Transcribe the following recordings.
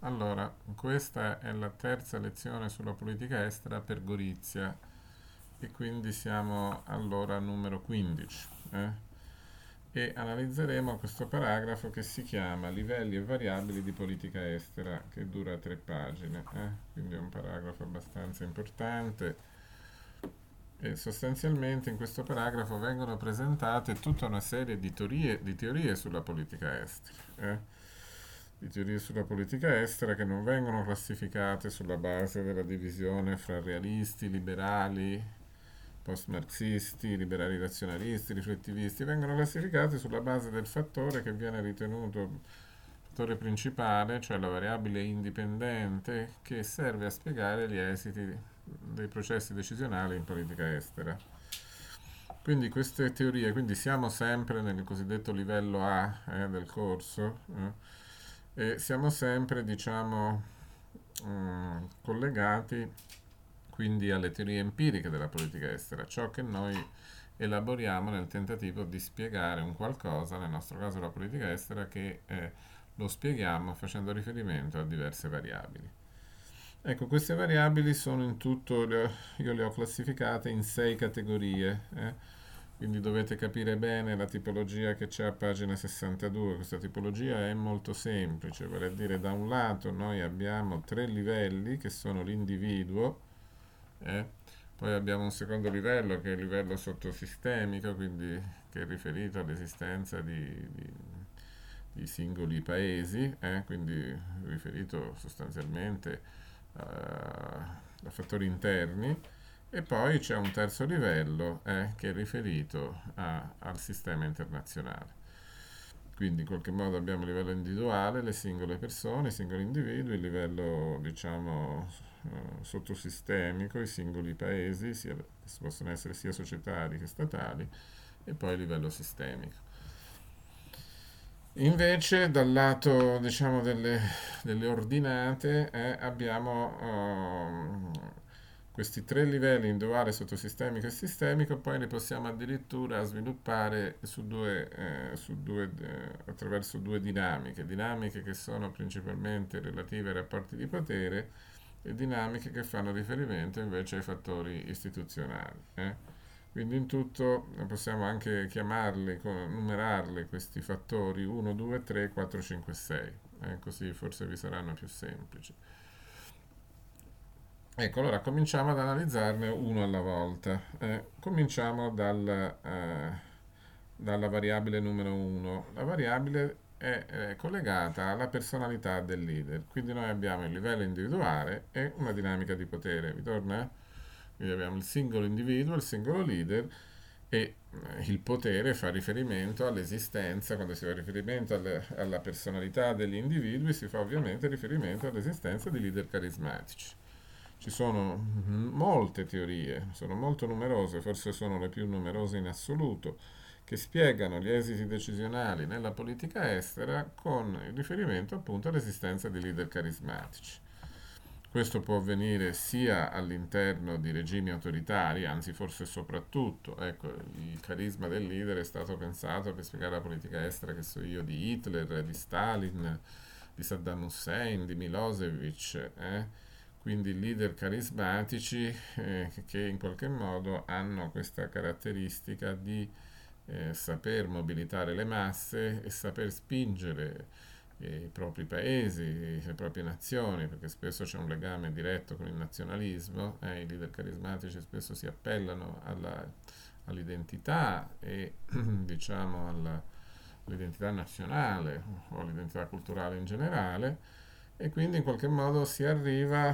Allora, questa è la terza lezione sulla politica estera per Gorizia e quindi siamo all'ora numero 15. E analizzeremo questo paragrafo che si chiama Livelli e variabili di politica estera, che dura 3 pagine. Quindi è un paragrafo abbastanza importante e sostanzialmente in questo paragrafo vengono presentate tutta una serie di teorie sulla politica estera. Di teorie sulla politica estera che non vengono classificate sulla base della divisione fra realisti, liberali, post-marxisti, liberali razionalisti, riflettivisti, vengono classificate sulla base del fattore che viene ritenuto fattore principale, cioè la variabile indipendente che serve a spiegare gli esiti dei processi decisionali in politica estera. Quindi queste teorie, quindi siamo sempre nel cosiddetto livello A del corso, e siamo sempre, diciamo, collegati quindi alle teorie empiriche della politica estera, ciò che noi elaboriamo nel tentativo di spiegare un qualcosa, nel nostro caso la politica estera, che lo spieghiamo facendo riferimento a diverse variabili. Ecco, queste variabili sono in tutto, io le ho classificate in 6 categorie, quindi dovete capire bene la tipologia che c'è a pagina 62. Questa tipologia è molto semplice, vale a dire da un lato noi abbiamo 3 livelli che sono l'individuo, poi abbiamo un secondo livello che è il livello sottosistemico, quindi che è riferito all'esistenza di singoli paesi, quindi riferito sostanzialmente a fattori interni, e poi c'è un terzo livello che è riferito al sistema internazionale. Quindi in qualche modo abbiamo il livello individuale, le singole persone, i singoli individui, il livello diciamo sottosistemico, i singoli paesi, che possono essere sia societari che statali, e poi il livello sistemico. Invece dal lato diciamo delle ordinate abbiamo questi 3 livelli individuale, sottosistemico e sistemico, poi li possiamo addirittura sviluppare attraverso 2 dinamiche, dinamiche che sono principalmente relative ai rapporti di potere e dinamiche che fanno riferimento invece ai fattori istituzionali. Quindi in tutto possiamo anche chiamarli, numerarli questi fattori 1, 2, 3, 4, 5, 6, così forse vi saranno più semplici. Ecco, allora cominciamo ad analizzarne uno alla volta. Cominciamo dalla variabile numero 1. La variabile è collegata alla personalità del leader, quindi noi abbiamo il livello individuale e una dinamica di potere. Vi torna? Quindi abbiamo il singolo individuo, il singolo leader e il potere fa riferimento all'esistenza, quando si fa riferimento alla personalità degli individui, si fa ovviamente riferimento all'esistenza di leader carismatici. Ci sono molte teorie, sono molto numerose, forse sono le più numerose in assoluto, che spiegano gli esiti decisionali nella politica estera con il riferimento appunto all'esistenza di leader carismatici. Questo può avvenire sia all'interno di regimi autoritari, anzi forse soprattutto, ecco, il carisma del leader è stato pensato per spiegare la politica estera, che so io, di Hitler, di Stalin, di Saddam Hussein, di Milosevic, quindi leader carismatici che in qualche modo hanno questa caratteristica di saper mobilitare le masse e saper spingere i propri paesi, le proprie nazioni, perché spesso c'è un legame diretto con il nazionalismo, i leader carismatici spesso si appellano all'identità e diciamo all'identità nazionale o all'identità culturale in generale, e quindi in qualche modo si arriva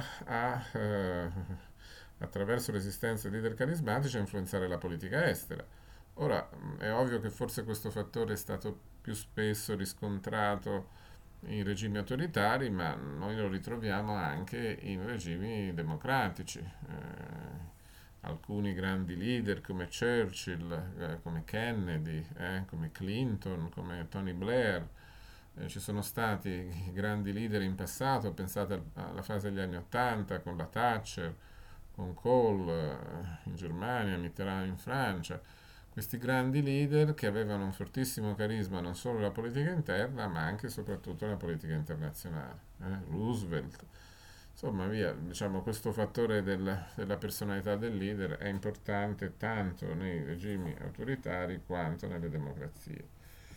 attraverso l'esistenza di leader carismatici a influenzare la politica estera. Ora, è ovvio che forse questo fattore è stato più spesso riscontrato in regimi autoritari, ma noi lo ritroviamo anche in regimi democratici. Alcuni grandi leader come Churchill, come Kennedy, come Clinton, come Tony Blair, ci sono stati grandi leader in passato, pensate alla fase degli anni Ottanta con la Thatcher, con Kohl in Germania, Mitterrand in Francia. questi grandi leader che avevano un fortissimo carisma non solo nella politica interna, ma anche e soprattutto nella politica internazionale. Roosevelt. Insomma, via, diciamo, questo fattore della personalità del leader è importante tanto nei regimi autoritari quanto nelle democrazie.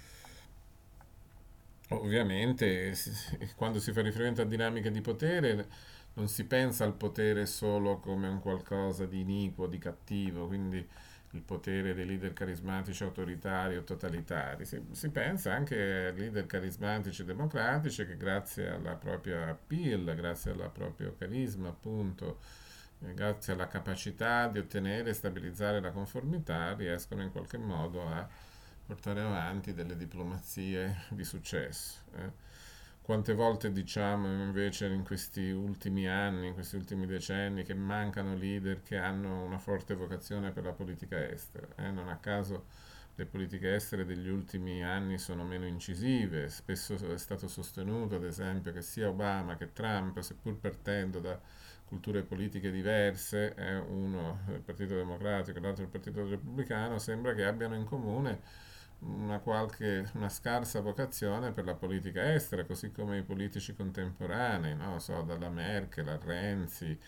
Ovviamente, quando si fa riferimento a dinamiche di potere, non si pensa al potere solo come un qualcosa di iniquo, di cattivo, quindi il potere dei leader carismatici autoritari o totalitari. Si pensa anche a leader carismatici democratici che grazie alla propria appeal, grazie al proprio carisma, appunto, grazie alla capacità di ottenere e stabilizzare la conformità, riescono in qualche modo a portare avanti delle diplomazie di successo. Quante volte diciamo invece in questi ultimi anni, in questi ultimi decenni, che mancano leader che hanno una forte vocazione per la politica estera. Non a caso le politiche estere degli ultimi anni sono meno incisive, spesso è stato sostenuto ad esempio che sia Obama che Trump, seppur partendo da culture politiche diverse, uno del Partito Democratico e l'altro del Partito Repubblicano, sembra che abbiano in comune una scarsa vocazione per la politica estera, così come i politici contemporanei, no? So, dalla Merkel a Renzi,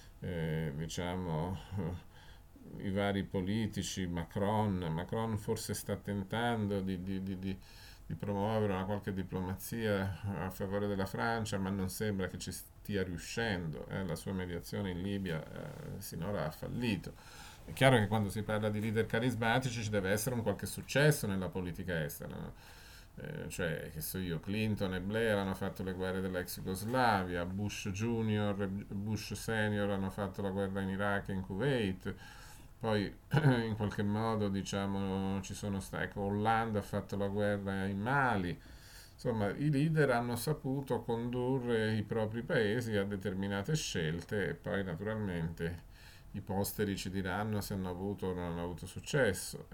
diciamo, i vari politici, Macron forse sta tentando di promuovere una qualche diplomazia a favore della Francia, ma non sembra che ci stia riuscendo. La sua mediazione in Libia sinora ha fallito. È chiaro che quando si parla di leader carismatici ci deve essere un qualche successo nella politica estera, no? Cioè, che so io, Clinton e Blair hanno fatto le guerre dell'ex Jugoslavia, Bush Junior e Bush Senior hanno fatto la guerra in Iraq e in Kuwait, poi in qualche modo diciamo ci sono stati, ecco, Hollande ha fatto la guerra in Mali. Insomma, i leader hanno saputo condurre i propri paesi a determinate scelte e poi naturalmente i posteri ci diranno se hanno avuto o non hanno avuto successo.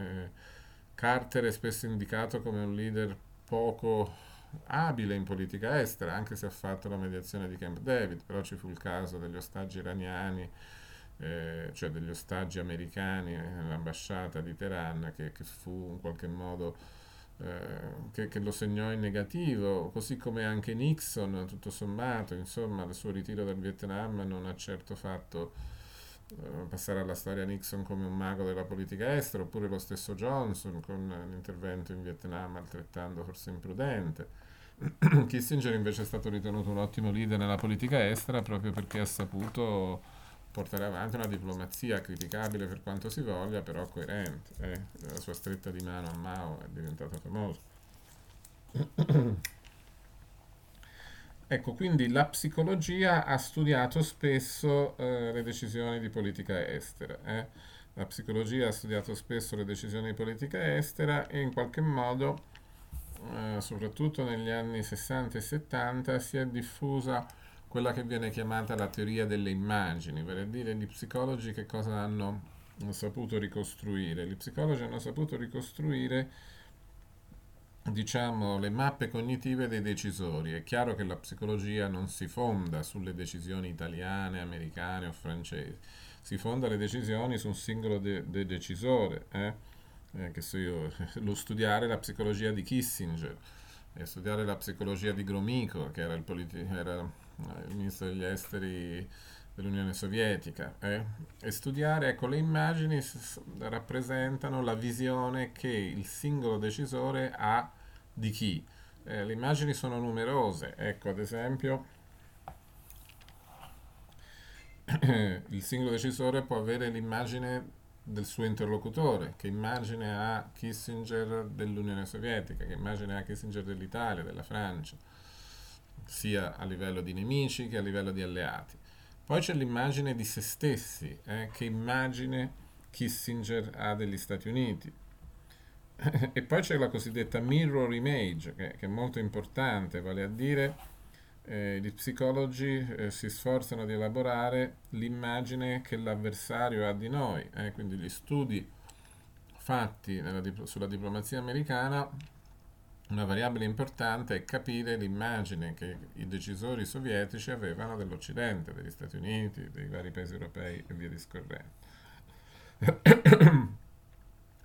Carter è spesso indicato come un leader poco abile in politica estera, anche se ha fatto la mediazione di Camp David, però ci fu il caso degli ostaggi iraniani, cioè degli ostaggi americani nell'ambasciata di Teheran, che fu in qualche modo che lo segnò in negativo, così come anche Nixon, tutto sommato, insomma, il suo ritiro dal Vietnam non ha certo fatto passare alla storia Nixon come un mago della politica estera, oppure lo stesso Johnson con l'intervento in Vietnam altrettanto forse imprudente. Kissinger invece è stato ritenuto un ottimo leader nella politica estera proprio perché ha saputo portare avanti una diplomazia criticabile per quanto si voglia, però coerente. La sua stretta di mano a Mao è diventata famosa. Ecco, quindi la psicologia ha studiato spesso le decisioni di politica estera. La psicologia ha studiato spesso le decisioni di politica estera e in qualche modo, soprattutto negli anni 60 e 70, si è diffusa quella che viene chiamata la teoria delle immagini, vale a dire gli psicologi che cosa hanno saputo ricostruire. Gli psicologi hanno saputo ricostruire diciamo, le mappe cognitive dei decisori. È chiaro che la psicologia non si fonda sulle decisioni italiane, americane o francesi, si fonda le decisioni su un singolo decisore. Che so io, lo studiare la psicologia di Kissinger, studiare la psicologia di Gromyko, che era il ministro degli esteri dell'Unione Sovietica, e studiare, ecco, le immagini rappresentano la visione che il singolo decisore ha di chi. Le immagini sono numerose, ecco, ad esempio, il singolo decisore può avere l'immagine del suo interlocutore, che immagine ha Kissinger dell'Unione Sovietica, che immagine ha Kissinger dell'Italia, della Francia, sia a livello di nemici che a livello di alleati. Poi c'è l'immagine di se stessi, che immagine Kissinger ha degli Stati Uniti. E poi c'è la cosiddetta mirror image, che è molto importante, vale a dire gli psicologi si sforzano di elaborare l'immagine che l'avversario ha di noi, quindi gli studi fatti sulla diplomazia americana, una variabile importante è capire l'immagine che i decisori sovietici avevano dell'Occidente, degli Stati Uniti, dei vari paesi europei e via discorrendo.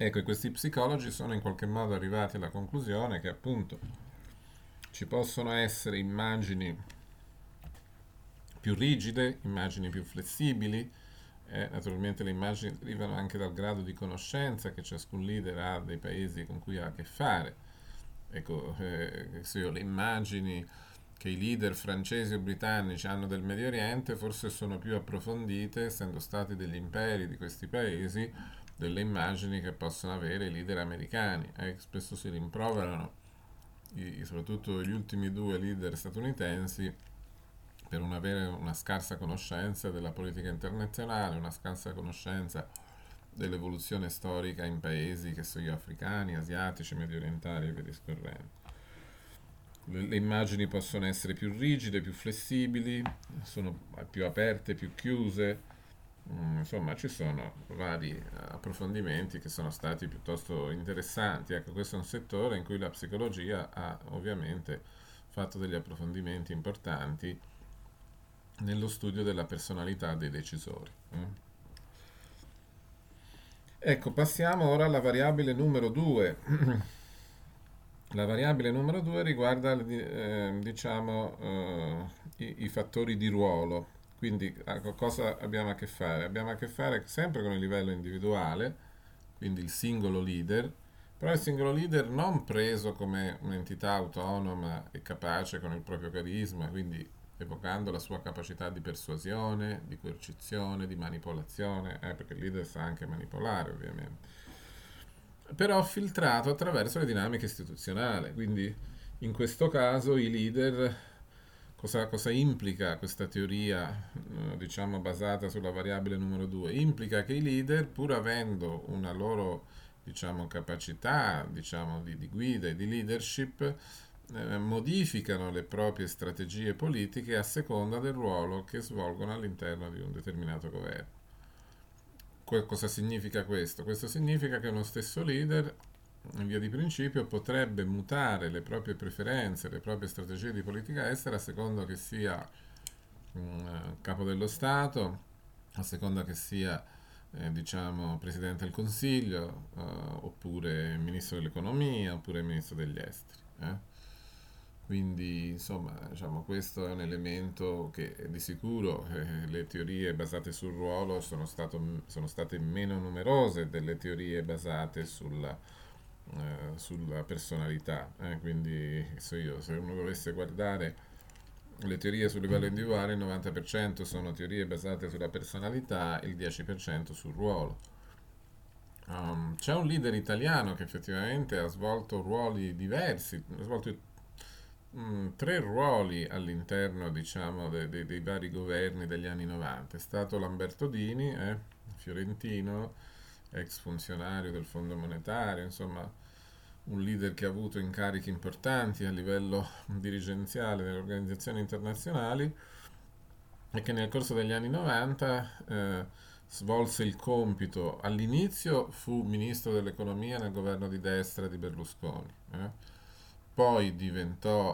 Ecco, e questi psicologi sono in qualche modo arrivati alla conclusione che appunto ci possono essere immagini più rigide, immagini più flessibili, naturalmente le immagini derivano anche dal grado di conoscenza che ciascun leader ha dei paesi con cui ha a che fare. Ecco, se io le immagini che i leader francesi o britannici hanno del Medio Oriente forse sono più approfondite, essendo stati degli imperi di questi paesi, delle immagini che possono avere i leader americani. Spesso si rimproverano, soprattutto gli ultimi due leader statunitensi, per non avere una scarsa conoscenza della politica internazionale, una scarsa conoscenza dell'evoluzione storica in paesi, che so io, africani, asiatici, medio orientali e via discorrendo. Le immagini possono essere più rigide, più flessibili, sono più aperte, più chiuse. Insomma, ci sono vari approfondimenti che sono stati piuttosto interessanti. Ecco, questo è un settore in cui la psicologia ha ovviamente fatto degli approfondimenti importanti nello studio della personalità dei decisori. Ecco, passiamo ora alla variabile numero 2. La variabile numero 2 riguarda, diciamo, i fattori di ruolo. Quindi, con cosa abbiamo a che fare? Abbiamo a che fare sempre con il livello individuale, quindi il singolo leader, però il singolo leader non preso come un'entità autonoma e capace con il proprio carisma, quindi evocando la sua capacità di persuasione, di coercizione, di manipolazione, perché il leader sa anche manipolare, ovviamente, però filtrato attraverso le dinamiche istituzionali. Quindi in questo caso i leader, cosa implica questa teoria, diciamo, basata sulla variabile numero 2? Implica che i leader, pur avendo una loro, diciamo, capacità, diciamo, di guida e di leadership, modificano le proprie strategie politiche a seconda del ruolo che svolgono all'interno di un determinato governo. Cosa significa questo? Questo significa che uno stesso leader, in via di principio, potrebbe mutare le proprie preferenze, le proprie strategie di politica estera a seconda che sia capo dello Stato, a seconda che sia, diciamo, Presidente del Consiglio, oppure Ministro dell'Economia, oppure Ministro degli Esteri. Quindi, insomma, diciamo, questo è un elemento che di sicuro le teorie basate sul ruolo sono state meno numerose delle teorie basate sulla personalità. Quindi, se uno dovesse guardare le teorie sul livello individuale, il 90% sono teorie basate sulla personalità, il 10% sul ruolo. C'è un leader italiano che effettivamente ha svolto ruoli diversi, ha svolto tre ruoli all'interno, diciamo, dei vari governi degli anni 90. È stato Lamberto Dini, fiorentino, ex funzionario del Fondo Monetario, insomma, un leader che ha avuto incarichi importanti a livello dirigenziale nelle organizzazioni internazionali e che nel corso degli anni 90 svolse il compito. All'inizio fu ministro dell'economia nel governo di destra di Berlusconi. Poi diventò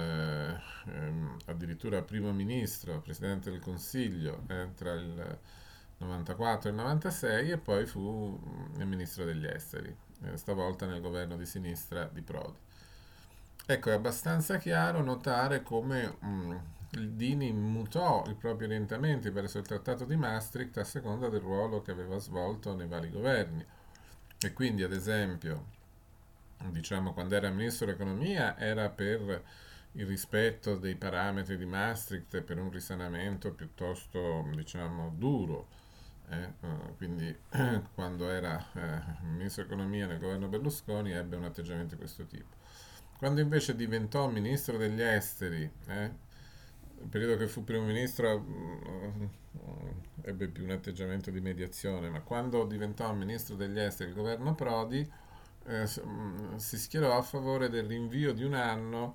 addirittura primo ministro, presidente del Consiglio tra il 94 e il 96, e poi fu ministro degli esteri, stavolta nel governo di sinistra di Prodi. Ecco, è abbastanza chiaro notare come il Dini mutò i propri orientamenti verso il Trattato di Maastricht a seconda del ruolo che aveva svolto nei vari governi. E quindi, ad esempio, diciamo, quando era ministro dell'economia era per il rispetto dei parametri di Maastricht e per un risanamento piuttosto, diciamo, duro. Quindi quando era ministro dell'economia nel governo Berlusconi ebbe un atteggiamento di questo tipo. Quando invece diventò ministro degli esteri, il periodo che fu primo ministro ebbe più un atteggiamento di mediazione, ma quando diventò ministro degli esteri del governo Prodi, si schierò a favore del rinvio di un anno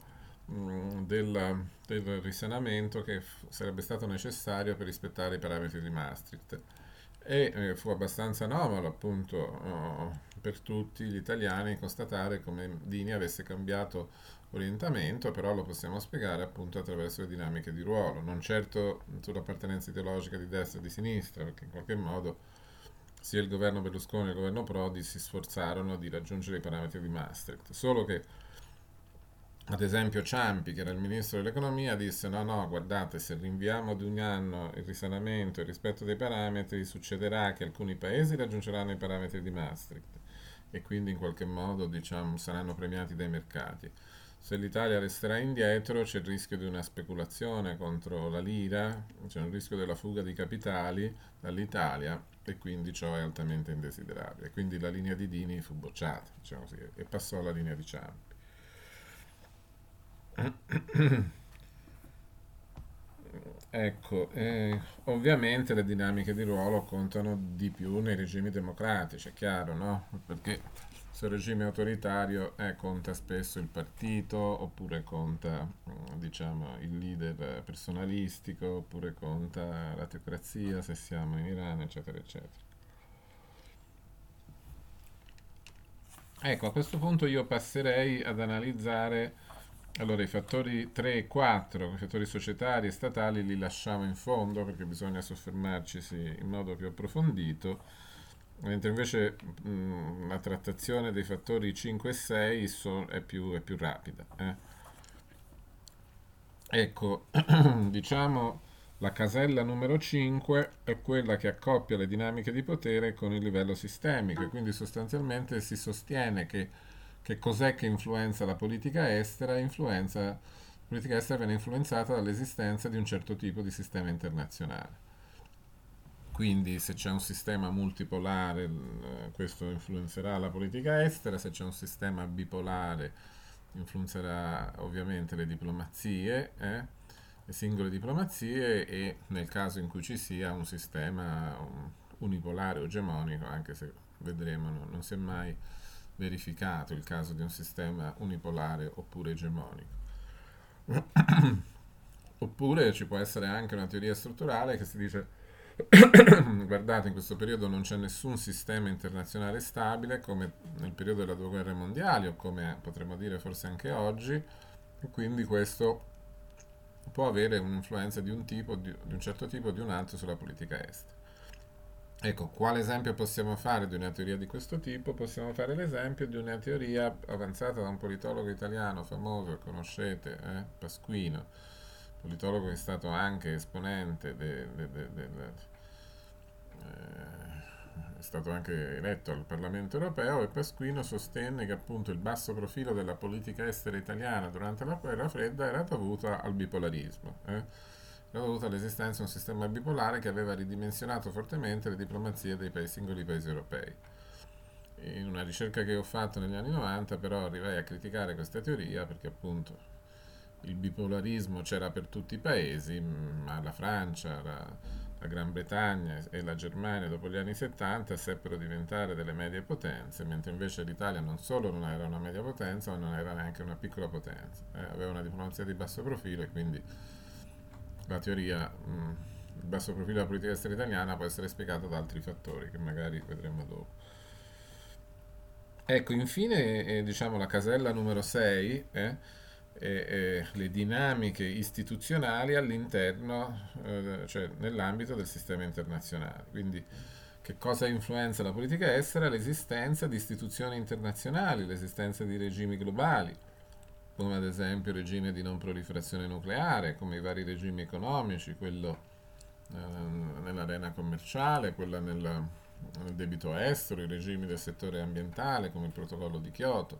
del risanamento che sarebbe stato necessario per rispettare i parametri di Maastricht. E fu abbastanza anomalo, appunto, per tutti gli italiani constatare come Dini avesse cambiato orientamento, però lo possiamo spiegare appunto attraverso le dinamiche di ruolo, non certo sull'appartenenza ideologica di destra e di sinistra, perché in qualche modo sia il governo Berlusconi che il governo Prodi si sforzarono di raggiungere i parametri di Maastricht. Solo che, ad esempio, Ciampi, che era il ministro dell'economia, disse: no, no, guardate, se rinviamo di un anno il risanamento e il rispetto dei parametri, succederà che alcuni paesi raggiungeranno i parametri di Maastricht e quindi in qualche modo, diciamo, saranno premiati dai mercati. Se l'Italia resterà indietro c'è il rischio di una speculazione contro la lira, c'è un rischio della fuga di capitali dall'Italia e quindi ciò è altamente indesiderabile. Quindi la linea di Dini fu bocciata, diciamo così, e passò alla linea di Ciampi. Ecco, ovviamente le dinamiche di ruolo contano di più nei regimi democratici, è chiaro, no? Perché se il regime autoritario conta spesso il partito, oppure conta, diciamo, il leader personalistico, oppure conta la teocrazia, se siamo in Iran, eccetera, eccetera. Ecco, a questo punto io passerei ad analizzare allora i fattori 3 e 4, i fattori societari e statali li lasciamo in fondo perché bisogna soffermarci in modo più approfondito, mentre invece la trattazione dei fattori 5 e 6 è più rapida. Ecco, diciamo la casella numero 5 è quella che accoppia le dinamiche di potere con il livello sistemico e quindi sostanzialmente si sostiene che cos'è che influenza la politica estera? La politica estera viene influenzata dall'esistenza di un certo tipo di sistema internazionale. Quindi se c'è un sistema multipolare, questo influenzerà la politica estera, se c'è un sistema bipolare, influenzerà ovviamente le diplomazie, le singole diplomazie e nel caso in cui ci sia un sistema unipolare o egemonico, anche se vedremo non si è mai verificato il caso di un sistema unipolare oppure egemonico. Oppure ci può essere anche una teoria strutturale che si dice guardate, in questo periodo non c'è nessun sistema internazionale stabile come nel periodo delle due guerre mondiali o come potremmo dire forse anche oggi, e quindi questo può avere un'influenza di un tipo, di un certo tipo o di un altro sulla politica estera. Ecco, quale esempio possiamo fare di una teoria di questo tipo? Possiamo fare l'esempio di una teoria avanzata da un politologo italiano famoso che conoscete, Pasquino, politologo che è stato anche esponente è stato anche eletto al Parlamento europeo e Pasquino sostenne che appunto il basso profilo della politica estera italiana durante la guerra fredda era dovuto al bipolarismo. Era dovuto all'esistenza di un sistema bipolare che aveva ridimensionato fortemente le diplomazie dei singoli paesi europei. In una ricerca che ho fatto negli anni 90 però arrivai a criticare questa teoria perché appunto il bipolarismo c'era per tutti i paesi, ma la Francia, la Gran Bretagna e la Germania dopo gli anni 70 seppero diventare delle medie potenze, mentre invece l'Italia non solo non era una media potenza, ma non era neanche una piccola potenza. Aveva una diplomazia di basso profilo e quindi la teoria, il basso profilo della politica estera italiana può essere spiegato da altri fattori che magari vedremo dopo. Ecco, infine, diciamo la casella numero 6 le dinamiche istituzionali all'interno, cioè nell'ambito del sistema internazionale. Quindi, che cosa influenza la politica estera? L'esistenza di istituzioni internazionali, l'esistenza di regimi globali, come ad esempio il regime di non proliferazione nucleare, come i vari regimi economici, quello nell'arena commerciale, quella nel debito estero, i regimi del settore ambientale, come il protocollo di Kyoto.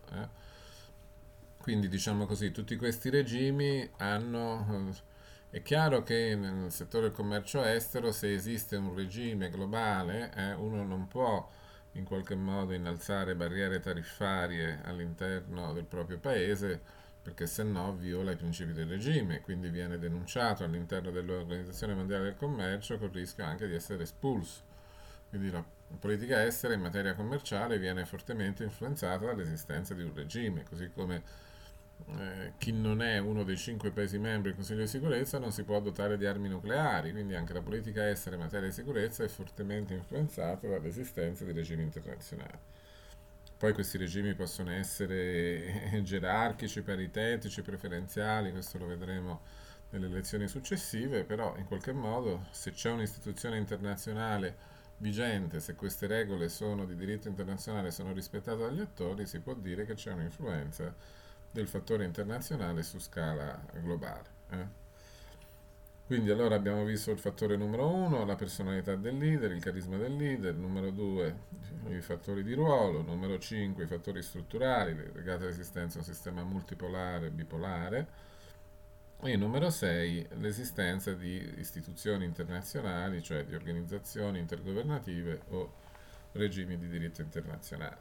Quindi diciamo così, tutti questi regimi hanno... È chiaro che nel settore del commercio estero, se esiste un regime globale, uno non può in qualche modo innalzare barriere tariffarie all'interno del proprio paese perché se no viola i principi del regime, quindi viene denunciato all'interno dell'Organizzazione Mondiale del Commercio col rischio anche di essere espulso. Quindi la politica estera in materia commerciale viene fortemente influenzata dall'esistenza di un regime, così come chi non è uno dei 5 paesi membri del Consiglio di sicurezza non si può dotare di armi nucleari, quindi anche la politica estera in materia di sicurezza è fortemente influenzata dall'esistenza di regimi internazionali. Poi questi regimi possono essere gerarchici, paritetici, preferenziali, questo lo vedremo nelle elezioni successive, però in qualche modo se c'è un'istituzione internazionale vigente, se queste regole sono di diritto internazionale, sono rispettate dagli attori, si può dire che c'è un'influenza del fattore internazionale su scala globale. Quindi allora abbiamo visto il fattore numero uno, la personalità del leader, il carisma del leader, numero due, i fattori di ruolo, numero 5, i fattori strutturali legati all'esistenza di un sistema multipolare, bipolare, e numero 6, l'esistenza di istituzioni internazionali, cioè di organizzazioni intergovernative o regimi di diritto internazionale.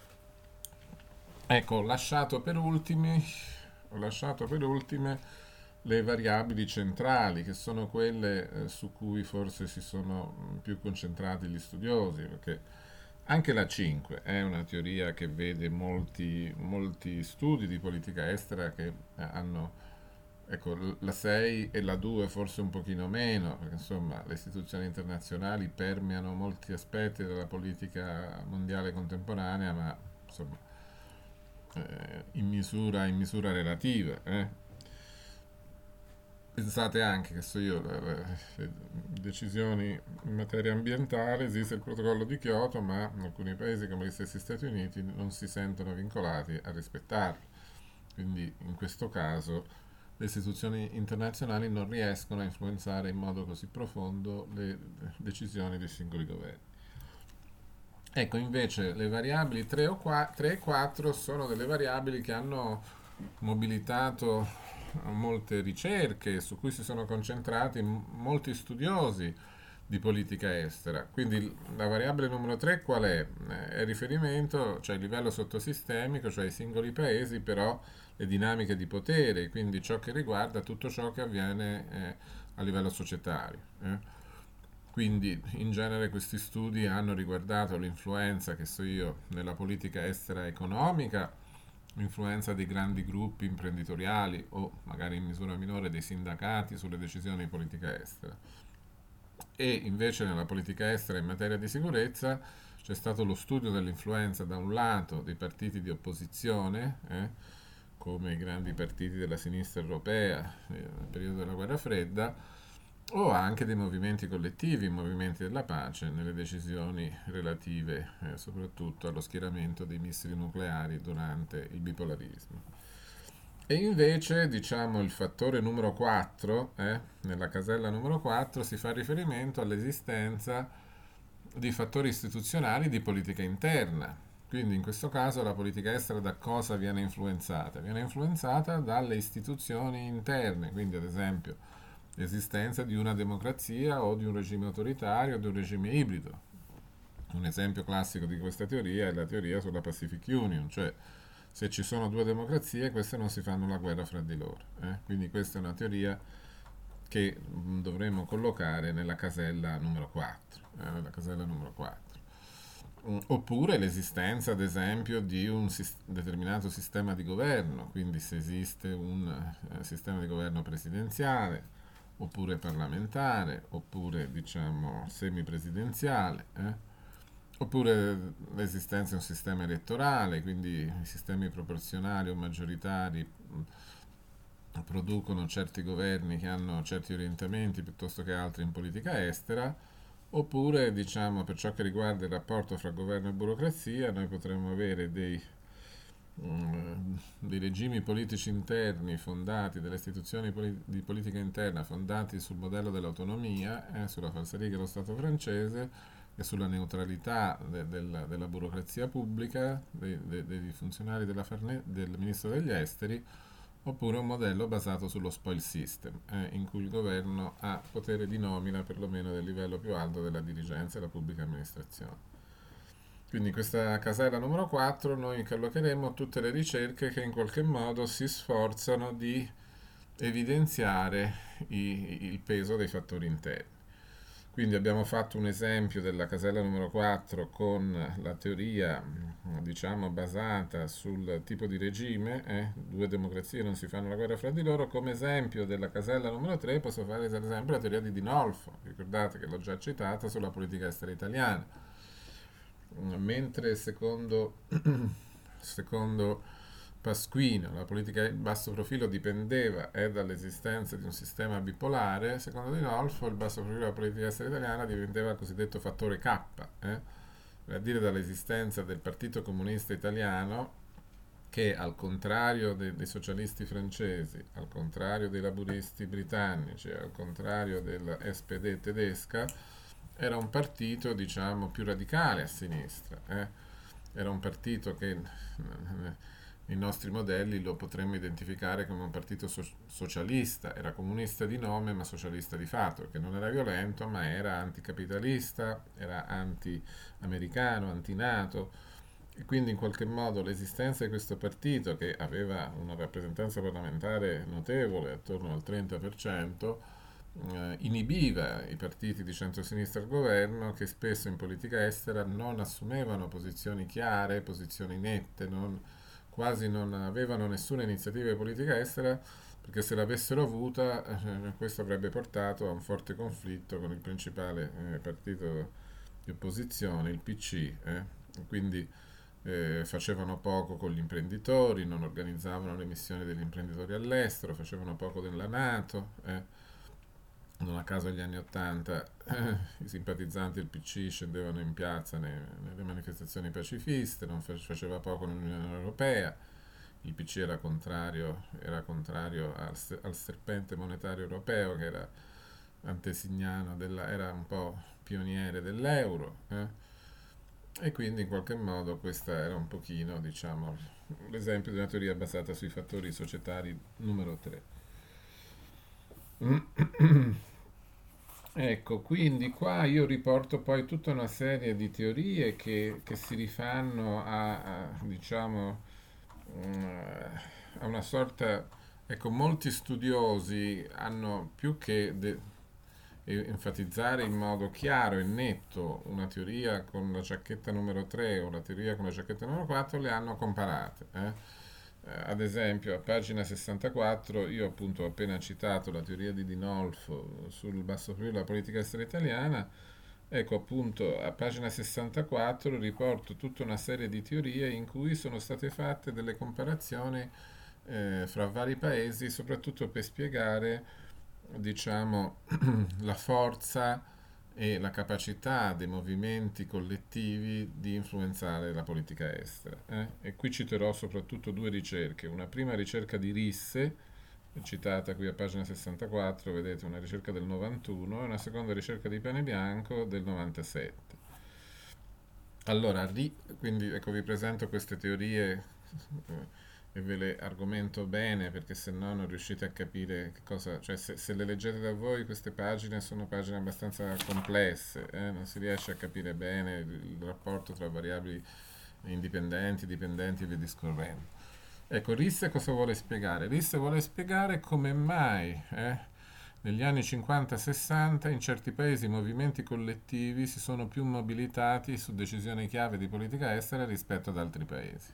Ecco, ho lasciato per ultime le variabili centrali, che sono quelle su cui forse si sono più concentrati gli studiosi, perché anche la 5 è una teoria che vede molti studi di politica estera che hanno, ecco, la 6 e la 2 forse un pochino meno, perché insomma le istituzioni internazionali permeano molti aspetti della politica mondiale contemporanea, ma insomma in misura relativa. Pensate anche, che so io, le decisioni in materia ambientale, esiste il protocollo di Kyoto, ma alcuni paesi come gli stessi Stati Uniti non si sentono vincolati a rispettarlo. Quindi in questo caso le istituzioni internazionali non riescono a influenzare in modo così profondo le decisioni dei singoli governi. Ecco, invece le variabili 3 e 4 sono delle variabili che hanno mobilitato molte ricerche, su cui si sono concentrati molti studiosi di politica estera. Quindi la variabile numero 3 qual è? È riferimento, cioè il livello sottosistemico, cioè i singoli paesi, però le dinamiche di potere, quindi ciò che riguarda tutto ciò che avviene a livello societario. Quindi in genere questi studi hanno riguardato l'influenza, che so io, nella politica estera economica, l'influenza dei grandi gruppi imprenditoriali o magari in misura minore dei sindacati sulle decisioni di politica estera. E invece nella politica estera in materia di sicurezza c'è stato lo studio dell'influenza da un lato dei partiti di opposizione, come i grandi partiti della sinistra europea nel periodo della guerra fredda, o anche dei movimenti collettivi, movimenti della pace, nelle decisioni relative soprattutto allo schieramento dei missili nucleari durante il bipolarismo. E invece, diciamo, il fattore numero 4, nella casella numero 4, si fa riferimento all'esistenza di fattori istituzionali di politica interna. Quindi in questo caso la politica estera da cosa viene influenzata? Viene influenzata dalle istituzioni interne, quindi ad esempio l'esistenza di una democrazia o di un regime autoritario o di un regime ibrido. Un esempio classico di questa teoria è la teoria sulla Pacific Union, cioè se ci sono due democrazie queste non si fanno la guerra fra di loro. Quindi questa è una teoria che dovremmo collocare nella casella numero 4. Nella casella numero 4. Oppure l'esistenza, ad esempio, di un determinato sistema di governo, quindi se esiste un sistema di governo presidenziale, oppure parlamentare, oppure diciamo semipresidenziale, oppure l'esistenza di un sistema elettorale, quindi i sistemi proporzionali o maggioritari producono certi governi che hanno certi orientamenti piuttosto che altri in politica estera, oppure diciamo per ciò che riguarda il rapporto fra governo e burocrazia noi potremmo avere dei regimi politici interni fondati, delle istituzioni di politica interna fondati sul modello dell'autonomia, sulla falsariga dello Stato francese e sulla neutralità della burocrazia pubblica, dei funzionari del Ministro degli Esteri, oppure un modello basato sullo spoil system, in cui il governo ha potere di nomina perlomeno del livello più alto della dirigenza della pubblica amministrazione. Quindi in questa casella numero 4 noi collocheremo tutte le ricerche che in qualche modo si sforzano di evidenziare il peso dei fattori interni. Quindi abbiamo fatto un esempio della casella numero 4 con la teoria, diciamo, basata sul tipo di regime, due democrazie non si fanno la guerra fra di loro. Come esempio della casella numero 3 posso fare ad esempio la teoria di Dinolfo, ricordate che l'ho già citata, sulla politica estera italiana. Mentre secondo Pasquino, la politica di basso profilo dipendeva dall'esistenza di un sistema bipolare, secondo Di Nolfo il basso profilo della politica estera italiana dipendeva dal cosiddetto fattore K, vale a dire dall'esistenza del Partito Comunista Italiano che al contrario dei socialisti francesi, al contrario dei laburisti britannici, al contrario della SPD tedesca, era un partito, diciamo, più radicale a sinistra. Era un partito che nei nostri modelli lo potremmo identificare come un partito socialista, era comunista di nome ma socialista di fatto, perché non era violento ma era anticapitalista, era anti-americano, anti-NATO, e quindi in qualche modo l'esistenza di questo partito, che aveva una rappresentanza parlamentare notevole, attorno al 30%, inibiva i partiti di centrosinistra al governo, che spesso in politica estera non assumevano posizioni chiare, posizioni nette, quasi non avevano nessuna iniziativa di politica estera, perché se l'avessero avuta questo avrebbe portato a un forte conflitto con il principale partito di opposizione, il PC. Quindi facevano poco con gli imprenditori, non organizzavano le missioni degli imprenditori all'estero, facevano poco della NATO. Non a caso negli anni Ottanta i simpatizzanti del PC scendevano in piazza nelle manifestazioni pacifiste, non faceva poco nell'Unione Europea, il PC era contrario al serpente monetario europeo che era antesignano, era un po' pioniere dell'euro. E quindi in qualche modo questa era un pochino, diciamo, l'esempio di una teoria basata sui fattori societari numero 3. Ecco, quindi qua io riporto poi tutta una serie di teorie che si rifanno diciamo, a una sorta, ecco, molti studiosi hanno più che enfatizzare in modo chiaro e netto una teoria con la giacchetta numero 3 o la teoria con la giacchetta numero 4, le hanno comparate. Ad esempio, a pagina 64, io appunto ho appena citato la teoria di Dinolfo sul basso profilo della politica estera italiana. Ecco, appunto, a pagina 64 riporto tutta una serie di teorie in cui sono state fatte delle comparazioni fra vari paesi, soprattutto per spiegare, diciamo, la forza e la capacità dei movimenti collettivi di influenzare la politica estera. E qui citerò soprattutto due ricerche. Una prima ricerca di Risse, citata qui a pagina 64, vedete una ricerca del 91, e una seconda ricerca di Panebianco del 97. Allora, quindi ecco, vi presento queste teorie e ve le argomento bene perché se no non riuscite a capire che cosa, cioè se le leggete da voi queste pagine sono pagine abbastanza complesse, non si riesce a capire bene il rapporto tra variabili indipendenti, dipendenti e via discorrendo. Ecco, Risse cosa vuole spiegare? Risse vuole spiegare come mai negli anni 50-60 in certi paesi i movimenti collettivi si sono più mobilitati su decisioni chiave di politica estera rispetto ad altri paesi.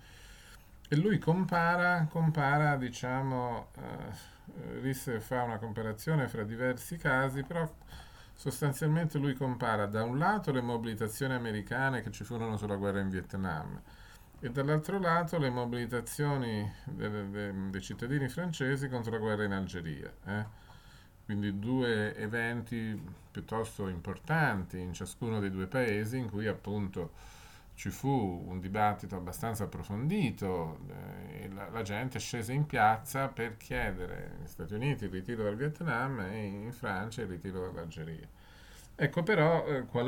E lui compara, diciamo, Risse fa una comparazione fra diversi casi, però sostanzialmente lui compara da un lato le mobilitazioni americane che ci furono sulla guerra in Vietnam e dall'altro lato le mobilitazioni dei cittadini francesi contro la guerra in Algeria. Quindi due eventi piuttosto importanti in ciascuno dei due paesi in cui appunto ci fu un dibattito abbastanza approfondito, e la gente scese in piazza per chiedere negli Stati Uniti il ritiro dal Vietnam e in Francia il ritiro dall'Algeria. Ecco però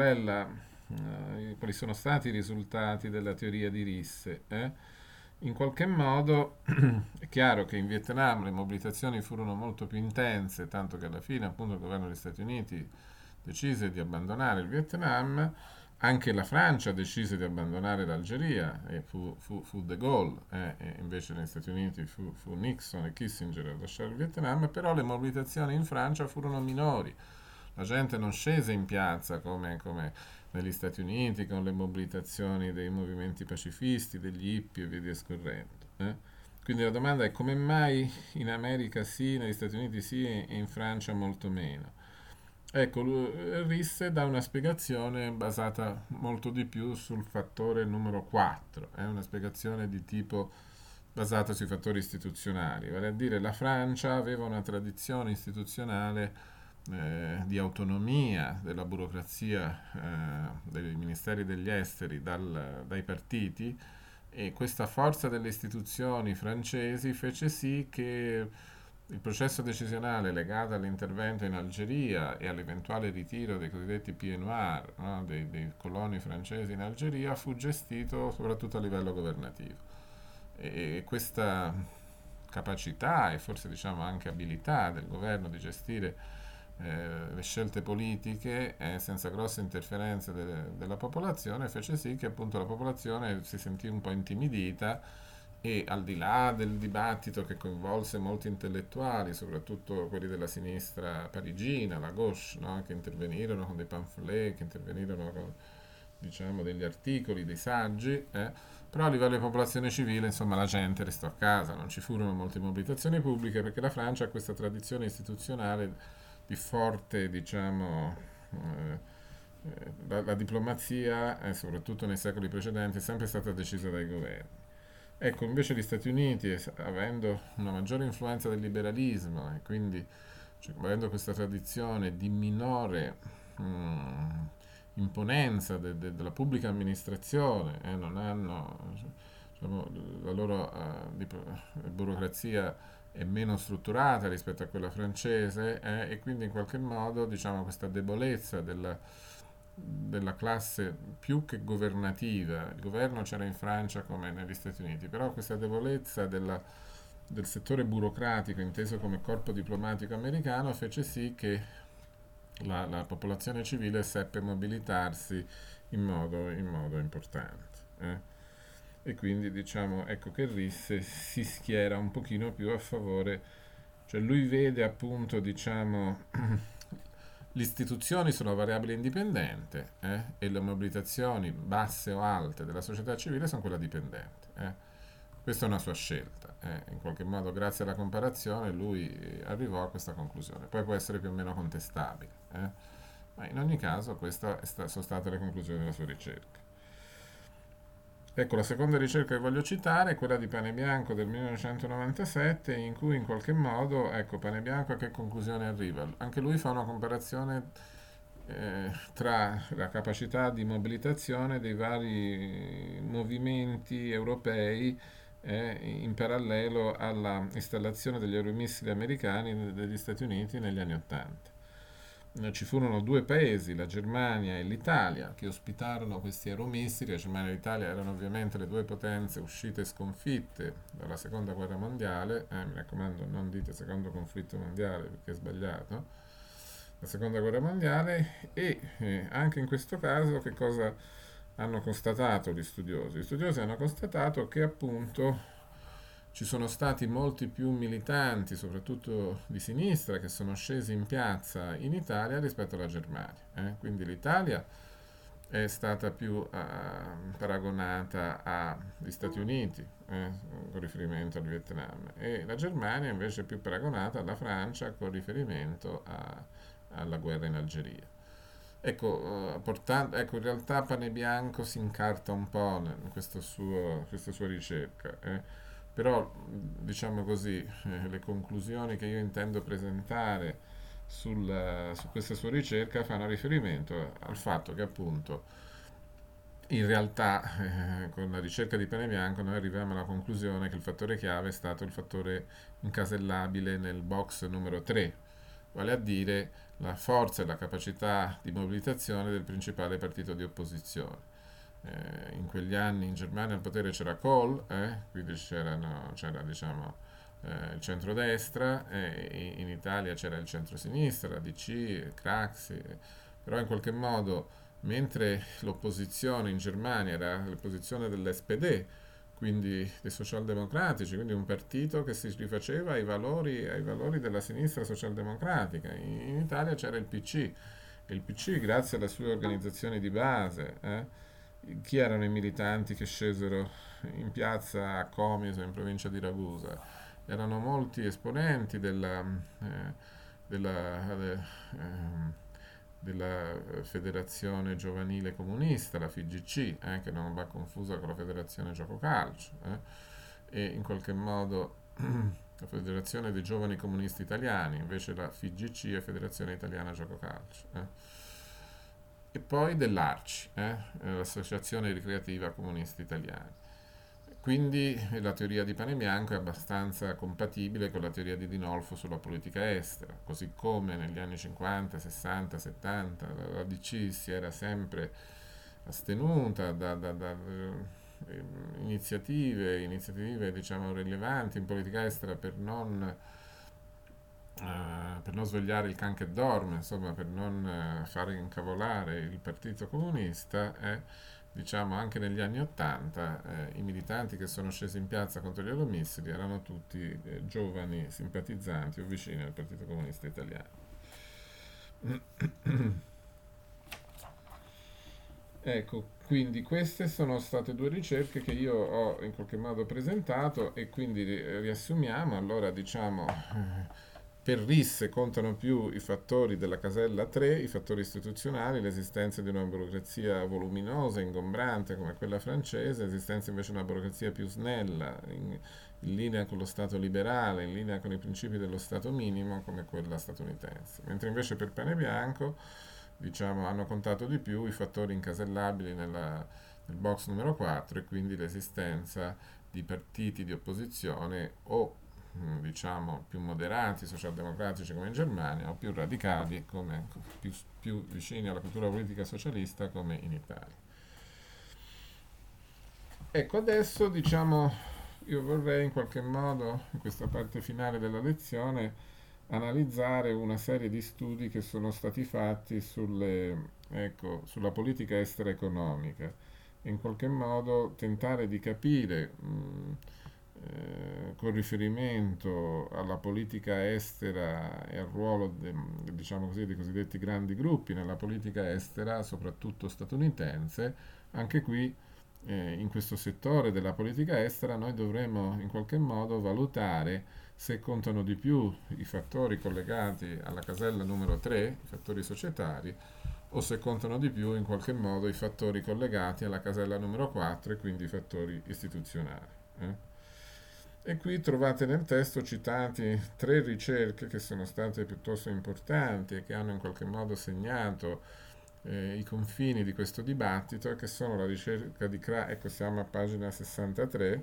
quali sono stati i risultati della teoria di Risse? In qualche modo è chiaro che in Vietnam le mobilitazioni furono molto più intense, tanto che alla fine appunto il governo degli Stati Uniti decise di abbandonare il Vietnam, anche la Francia decise di abbandonare l'Algeria e fu De Gaulle, e invece negli Stati Uniti fu Nixon e Kissinger a lasciare il Vietnam, però le mobilitazioni in Francia furono minori. La gente non scese in piazza come negli Stati Uniti con le mobilitazioni dei movimenti pacifisti, degli hippie e via discorrendo. Quindi la domanda è come mai in America sì, negli Stati Uniti sì e in Francia molto meno. Ecco, Risse dà una spiegazione basata molto di più sul fattore numero 4, è una spiegazione di tipo basato sui fattori istituzionali, vale a dire la Francia aveva una tradizione istituzionale di autonomia della burocrazia, dei ministeri degli esteri dai partiti, e questa forza delle istituzioni francesi fece sì che il processo decisionale legato all'intervento in Algeria e all'eventuale ritiro dei cosiddetti pieds noirs, no, dei coloni francesi in Algeria, fu gestito soprattutto a livello governativo. E questa capacità e forse diciamo anche abilità del governo di gestire le scelte politiche senza grosse interferenze della popolazione fece sì che appunto la popolazione si sentì un po' intimidita, e al di là del dibattito che coinvolse molti intellettuali, soprattutto quelli della sinistra parigina, la gauche, no? Che intervenirono con dei pamphlet, che intervenirono con diciamo, degli articoli, dei saggi, però a livello di popolazione civile, insomma, la gente restò a casa, non ci furono molte mobilitazioni pubbliche perché la Francia ha questa tradizione istituzionale di forte, diciamo, la diplomazia, soprattutto nei secoli precedenti, è sempre stata decisa dai governi. Ecco, invece gli Stati Uniti, avendo una maggiore influenza del liberalismo e quindi cioè, avendo questa tradizione di minore imponenza della pubblica amministrazione, non hanno, diciamo, la loro burocrazia è meno strutturata rispetto a quella francese, e quindi in qualche modo diciamo, questa debolezza della classe più che governativa, il governo c'era in Francia come negli Stati Uniti, però questa debolezza del settore burocratico inteso come corpo diplomatico americano fece sì che la popolazione civile seppe mobilitarsi in modo importante. E quindi diciamo ecco che Risse si schiera un pochino più a favore, cioè lui vede appunto diciamo le istituzioni sono variabile indipendente, e le mobilitazioni basse o alte della società civile sono quella dipendente. Questa è una sua scelta. In qualche modo, grazie alla comparazione, lui arrivò a questa conclusione. Poi può essere più o meno contestabile, ma in ogni caso queste sono state le conclusioni della sua ricerca. Ecco, la seconda ricerca che voglio citare è quella di Panebianco del 1997, in cui in qualche modo, ecco, Panebianco a che conclusione arriva? Anche lui fa una comparazione tra la capacità di mobilitazione dei vari movimenti europei in parallelo alla installazione degli aeromissili americani negli Stati Uniti negli anni Ottanta. Ci furono due paesi, la Germania e l'Italia, che ospitarono questi aeromissili. La Germania e l'Italia erano ovviamente le due potenze uscite sconfitte dalla seconda guerra mondiale. Mi raccomando, non dite secondo conflitto mondiale perché è sbagliato. La seconda guerra mondiale, e anche in questo caso che cosa hanno constatato gli studiosi? Gli studiosi hanno constatato che appunto ci sono stati molti più militanti, soprattutto di sinistra, che sono scesi in piazza in Italia rispetto alla Germania. Quindi l'Italia è stata più paragonata agli Stati Uniti, con riferimento al Vietnam, e la Germania invece è più paragonata alla Francia con riferimento alla guerra in Algeria. Ecco, ecco, in realtà Panebianco si incarta un po' in questa sua ricerca, però diciamo così, le conclusioni che io intendo presentare su questa sua ricerca fanno riferimento al fatto che appunto in realtà con la ricerca di Panebianco noi arriviamo alla conclusione che il fattore chiave è stato il fattore incasellabile nel box numero 3, vale a dire la forza e la capacità di mobilitazione del principale partito di opposizione. In quegli anni in Germania al potere c'era Kohl, quindi c'era diciamo, il centrodestra, in Italia c'era il centrosinistra, la DC, Craxi, però in qualche modo mentre l'opposizione in Germania era l'opposizione dell'SPD, quindi dei socialdemocratici, quindi un partito che si rifaceva ai valori della sinistra socialdemocratica. In Italia c'era il PC, e il PC, grazie alle sue organizzazioni di base, chi erano i militanti che scesero in piazza a Comiso, in provincia di Ragusa? Erano molti esponenti della, della Federazione Giovanile Comunista, la FIGC, che non va confusa con la Federazione Gioco Calcio. e in qualche modo la Federazione dei Giovani Comunisti Italiani, invece la FIGC è Federazione Italiana Gioco Calcio. E poi dell'ARCI, l'Associazione Ricreativa Comunisti Italiani. Quindi la teoria di Pane Bianco è abbastanza compatibile con la teoria di Dinolfo sulla politica estera, così come negli anni 50, 60, 70 la DC si era sempre astenuta da iniziative diciamo rilevanti in politica estera per non svegliare il can che dorme, insomma, per non fare incavolare il Partito Comunista, diciamo anche negli anni Ottanta i militanti che sono scesi in piazza contro gli euromissili erano tutti giovani simpatizzanti o vicini al Partito Comunista Italiano. Ecco, quindi queste sono state due ricerche che io ho in qualche modo presentato e quindi riassumiamo, allora diciamo per RIS contano più i fattori della casella 3, i fattori istituzionali, l'esistenza di una burocrazia voluminosa, ingombrante come quella francese, l'esistenza invece di una burocrazia più snella, in linea con lo Stato liberale, in linea con i principi dello Stato minimo come quella statunitense. Mentre invece per Pane Bianco diciamo, hanno contato di più i fattori incasellabili nel box numero 4 e quindi l'esistenza di partiti di opposizione o diciamo più moderati, socialdemocratici come in Germania o più radicali come più vicini alla cultura politica socialista come in Italia. Ecco, adesso diciamo io vorrei in qualche modo in questa parte finale della lezione analizzare una serie di studi che sono stati fatti sulla politica estera economica e in qualche modo tentare di capire con riferimento alla politica estera e al ruolo diciamo così, dei cosiddetti grandi gruppi nella politica estera, soprattutto statunitense, anche qui in questo settore della politica estera noi dovremo in qualche modo valutare se contano di più i fattori collegati alla casella numero 3, i fattori societari, o se contano di più in qualche modo i fattori collegati alla casella numero 4 e quindi i fattori istituzionali. E qui trovate nel testo citati tre ricerche che sono state piuttosto importanti e che hanno in qualche modo segnato i confini di questo dibattito, che sono la ricerca di ecco siamo a pagina 63,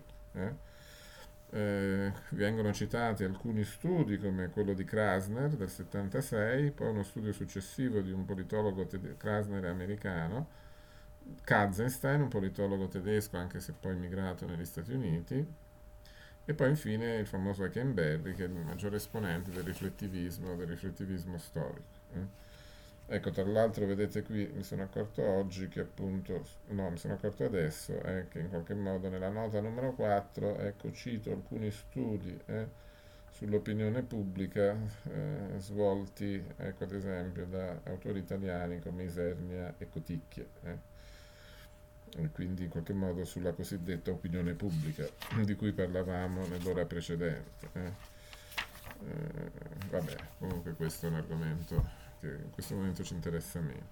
vengono citati alcuni studi come quello di Krasner del 76, poi uno studio successivo di un politologo Krasner americano, Katzenstein, un politologo tedesco anche se poi migrato negli Stati Uniti, e poi infine il famoso Eckenberry che è il maggiore esponente del riflettivismo storico. Ecco, tra l'altro vedete qui, mi sono accorto oggi che appunto, no, mi sono accorto adesso, che in qualche modo nella nota numero 4, ecco, cito alcuni studi sull'opinione pubblica svolti, ecco, ad esempio, da autori italiani come Isernia e Coticchia, e quindi in qualche modo sulla cosiddetta opinione pubblica di cui parlavamo nell'ora precedente. Vabbè, comunque questo è un argomento che in questo momento ci interessa meno.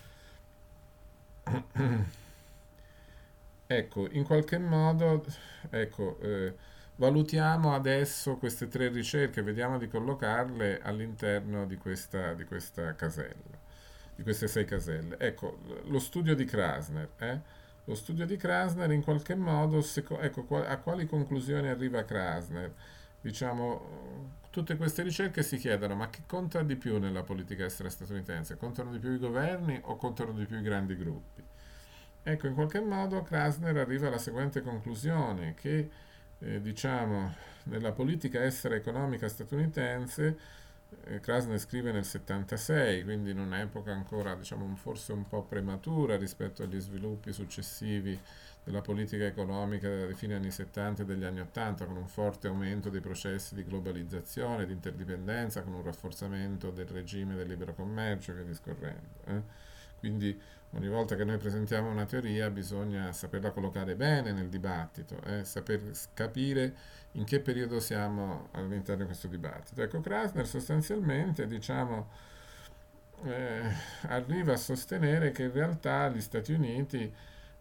Ecco, in qualche modo, ecco, valutiamo adesso queste tre ricerche, vediamo di collocarle all'interno di questa casella, di queste 6 caselle. Ecco, lo studio di Krasner, Lo studio di Krasner in qualche modo, ecco, a quali conclusioni arriva Krasner? Diciamo, tutte queste ricerche si chiedono, ma che conta di più nella politica estera statunitense? Contano di più i governi o contano di più i grandi gruppi? Ecco, in qualche modo Krasner arriva alla seguente conclusione, che diciamo, nella politica estera economica statunitense, Krasner scrive nel 76, quindi in un'epoca ancora diciamo, forse un po' prematura rispetto agli sviluppi successivi della politica economica dei fine anni 70 e degli anni 80, con un forte aumento dei processi di globalizzazione, di interdipendenza, con un rafforzamento del regime del libero commercio e via discorrendo. Quindi ogni volta che noi presentiamo una teoria bisogna saperla collocare bene nel dibattito, saper capire in che periodo siamo all'interno di questo dibattito. Ecco, Krasner sostanzialmente diciamo, arriva a sostenere che in realtà gli Stati Uniti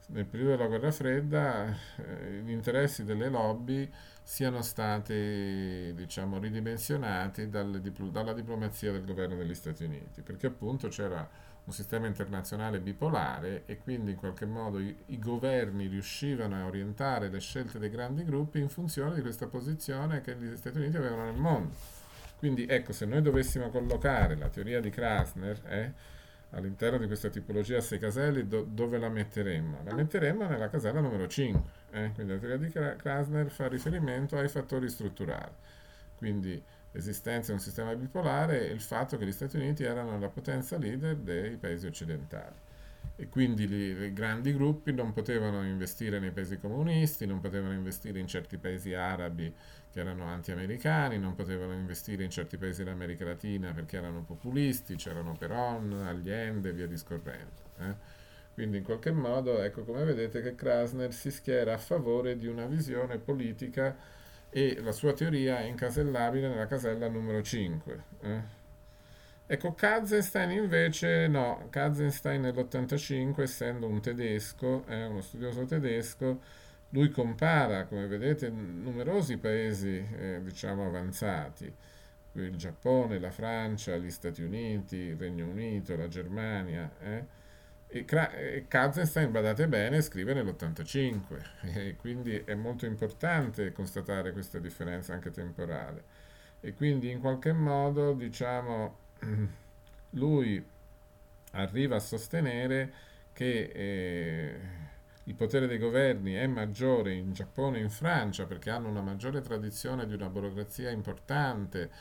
nel periodo della guerra fredda gli interessi delle lobby siano stati, diciamo, ridimensionati dalla diplomazia del governo degli Stati Uniti, perché appunto c'era un sistema internazionale bipolare e quindi in qualche modo i governi riuscivano a orientare le scelte dei grandi gruppi in funzione di questa posizione che gli Stati Uniti avevano nel mondo. Quindi ecco, se noi dovessimo collocare la teoria di Krasner all'interno di questa tipologia a sei caselli, dove la metteremmo? La metteremmo nella casella numero 5. Quindi la teoria di Krasner fa riferimento ai fattori strutturali. Quindi l'esistenza di un sistema bipolare e il fatto che gli Stati Uniti erano la potenza leader dei paesi occidentali. E quindi i grandi gruppi non potevano investire nei paesi comunisti, non potevano investire in certi paesi arabi che erano anti-americani, non potevano investire in certi paesi dell'America Latina perché erano populisti, c'erano Perón, Allende e via discorrendo. Quindi in qualche modo, ecco come vedete che Krasner si schiera a favore di una visione politica e la sua teoria è incasellabile nella casella numero 5. Ecco, Katzenstein invece no, Katzenstein nell'85, essendo un tedesco, uno studioso tedesco, lui compara, come vedete, numerosi paesi, diciamo, avanzati, il Giappone, la Francia, gli Stati Uniti, il Regno Unito, la Germania, e Katzenstein, badate bene, scrive nell'85, e quindi è molto importante constatare questa differenza anche temporale. E quindi in qualche modo, diciamo, lui arriva a sostenere che il potere dei governi è maggiore in Giappone e in Francia perché hanno una maggiore tradizione di una burocrazia importante,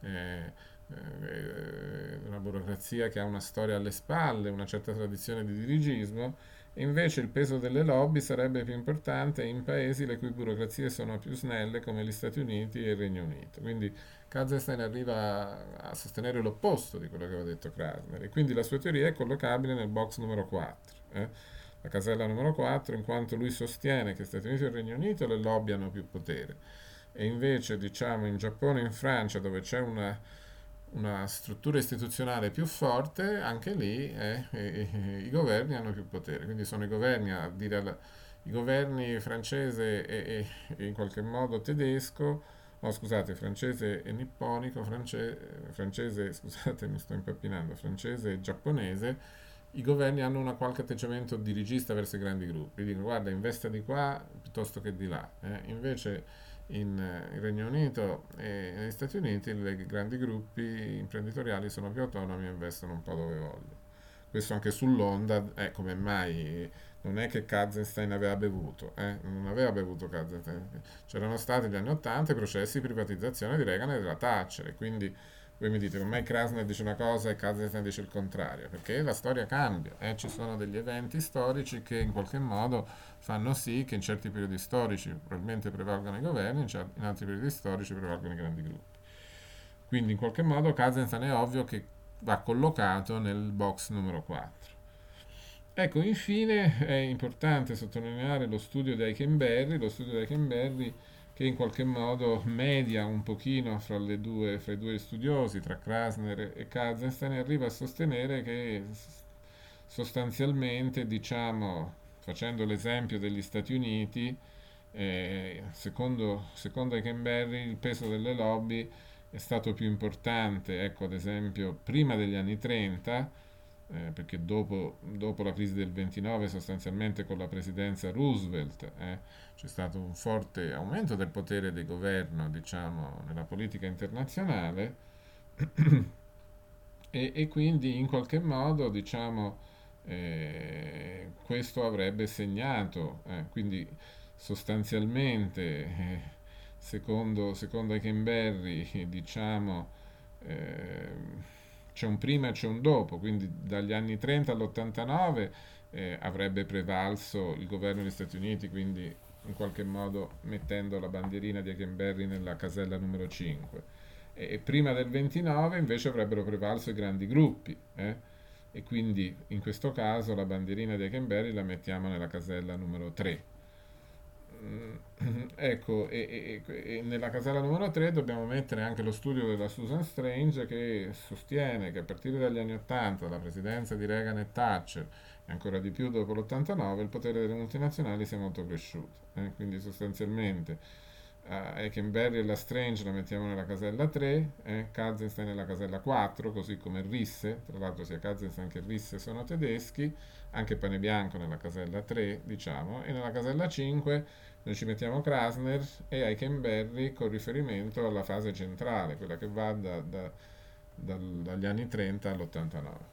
una burocrazia che ha una storia alle spalle, una certa tradizione di dirigismo, e invece il peso delle lobby sarebbe più importante in paesi le cui burocrazie sono più snelle come gli Stati Uniti e il Regno Unito. Quindi Kazenstein arriva a sostenere l'opposto di quello che aveva detto Krasner e quindi la sua teoria è collocabile nel box numero 4. La casella numero 4 in quanto lui sostiene che Stati Uniti e Regno Unito le lobby hanno più potere e invece diciamo in Giappone e in Francia dove c'è una struttura istituzionale più forte, anche lì i governi hanno più potere, quindi sono i governi a dire i governi francese e in qualche modo tedesco, no scusate, francese e nipponico, francese, scusate mi sto impappinando, francese e giapponese, i governi hanno una qualche atteggiamento dirigista verso i grandi gruppi, dicono guarda investa di qua piuttosto che di là, invece in Regno Unito e negli Stati Uniti i grandi gruppi imprenditoriali sono più autonomi e investono un po' dove vogliono. Questo anche sull'onda, come mai non è che Katzenstein aveva bevuto, non aveva bevuto Katzenstein. C'erano stati negli anni 80 i processi di privatizzazione di Reagan e della Thatcher, e quindi voi mi dite, ormai Krasner dice una cosa e Katzenstein dice il contrario, perché la storia cambia, ci sono degli eventi storici che in qualche modo fanno sì che in certi periodi storici probabilmente prevalgano i governi, in altri periodi storici prevalgono i grandi gruppi. Quindi in qualche modo Katzenstein è ovvio che va collocato nel box numero 4. Ecco, infine è importante sottolineare lo studio di Heikenberry che in qualche modo media un pochino fra i due studiosi, tra Krasner e Katzenstein, e arriva a sostenere che sostanzialmente, diciamo, facendo l'esempio degli Stati Uniti, secondo Heikenberry il peso delle lobby è stato più importante, ecco, ad esempio, prima degli anni 30, perché dopo la crisi del 29, sostanzialmente con la presidenza Roosevelt, c'è stato un forte aumento del potere del governo, diciamo, nella politica internazionale e quindi in qualche modo, diciamo, questo avrebbe segnato, quindi sostanzialmente, secondo Heikenberry, diciamo, c'è un prima e c'è un dopo, quindi dagli anni 30 all'89 avrebbe prevalso il governo degli Stati Uniti, quindi in qualche modo mettendo la bandierina di Heikenberry nella casella numero 5. E prima del 29 invece avrebbero prevalso i grandi gruppi, e quindi in questo caso la bandierina di Heikenberry la mettiamo nella casella numero 3. ecco, e nella casella numero 3 dobbiamo mettere anche lo studio della Susan Strange che sostiene che a partire dagli anni 80, la presidenza di Reagan e Thatcher, e ancora di più dopo l'89, il potere delle multinazionali sia molto cresciuto. Quindi sostanzialmente Eckenberry e la Strange la mettiamo nella casella 3, Kazenstein nella casella 4, così come Risse, tra l'altro sia Kazenstein che Risse sono tedeschi, anche Panebianco nella casella 3, diciamo, e nella casella 5 noi ci mettiamo Krasner e Eckenberry con riferimento alla fase centrale, quella che va dagli anni 30 all'89.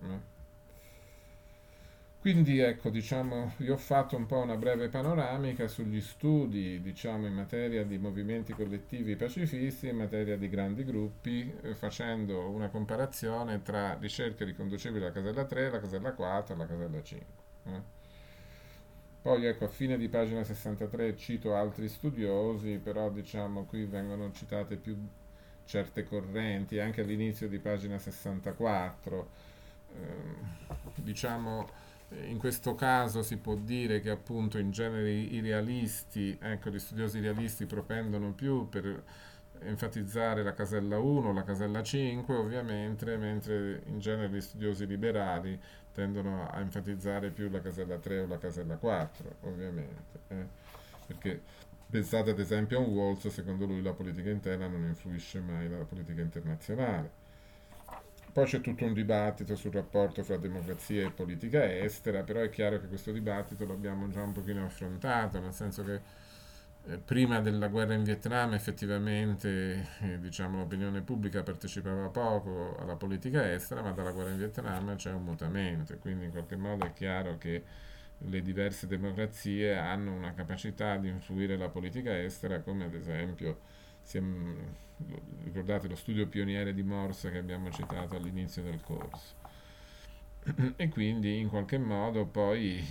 Quindi ecco, diciamo, io ho fatto un po' una breve panoramica sugli studi, diciamo, in materia di movimenti collettivi pacifisti, in materia di grandi gruppi, facendo una comparazione tra ricerche riconducibili alla casella 3, la casella 4 e la casella 5. Poi ecco, a fine di pagina 63 cito altri studiosi, però diciamo qui vengono citate più certe correnti, anche all'inizio di pagina 64. Diciamo, in questo caso si può dire che appunto in genere i realisti, ecco, gli studiosi realisti propendono più per enfatizzare la casella 1, la casella 5 ovviamente, mentre in genere gli studiosi liberali tendono a enfatizzare più la casella 3 o la casella 4, ovviamente. Perché pensate ad esempio a un Walls, secondo lui la politica interna non influisce mai nella politica internazionale. Poi c'è tutto un dibattito sul rapporto fra democrazia e politica estera, però è chiaro che questo dibattito l'abbiamo già un pochino affrontato, nel senso che prima della guerra in Vietnam effettivamente diciamo, l'opinione pubblica partecipava poco alla politica estera, ma dalla guerra in Vietnam c'è un mutamento, e quindi in qualche modo è chiaro che le diverse democrazie hanno una capacità di influire la politica estera, come ad esempio ricordate lo studio pioniere di Morse che abbiamo citato all'inizio del corso. E quindi in qualche modo poi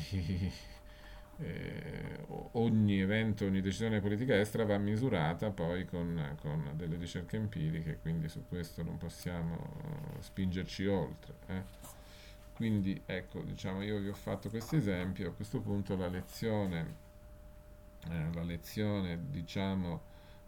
ogni evento, ogni decisione politica estera va misurata poi con delle ricerche empiriche, quindi su questo non possiamo spingerci oltre. Quindi ecco, diciamo, io vi ho fatto questo esempio, a questo punto la lezione diciamo,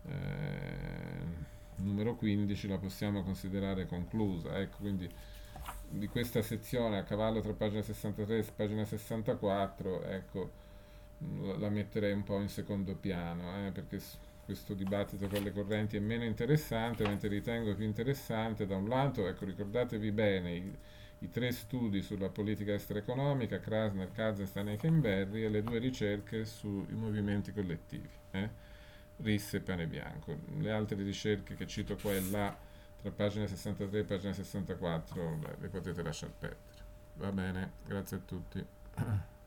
numero 15 la possiamo considerare conclusa. Ecco, quindi di questa sezione a cavallo tra pagina 63 e pagina 64, ecco, la metterei un po' in secondo piano, perché questo dibattito con le correnti è meno interessante, mentre ritengo più interessante da un lato, ecco, ricordatevi bene i tre studi sulla politica estera economica, Krasner, Kazenstein e Eckenberry, e le due ricerche sui movimenti collettivi, Risse e Panebianco. Le altre ricerche che cito qua e là, tra pagina 63 e pagina 64, le potete lasciar perdere. Va bene, grazie a tutti.